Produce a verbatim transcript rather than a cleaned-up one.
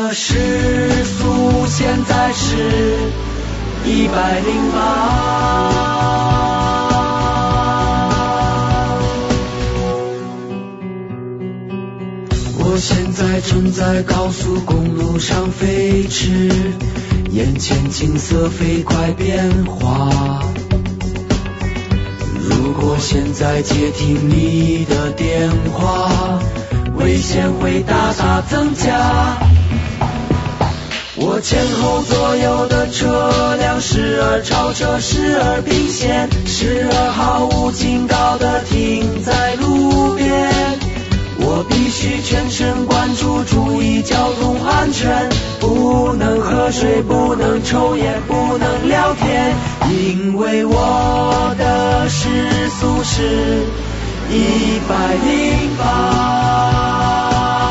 的时速现在是一百零八。我现在正在高速公路上飞驰，眼前景色飞快变化。如果现在接听你的电话，危险会大大增加。我前后左右的车辆时而超车，时而并线，时而毫无警告地停在路边。我必须全神贯注，注意交通安全，不能喝水，不能抽烟，不能聊天，因为我的时速是一百零八。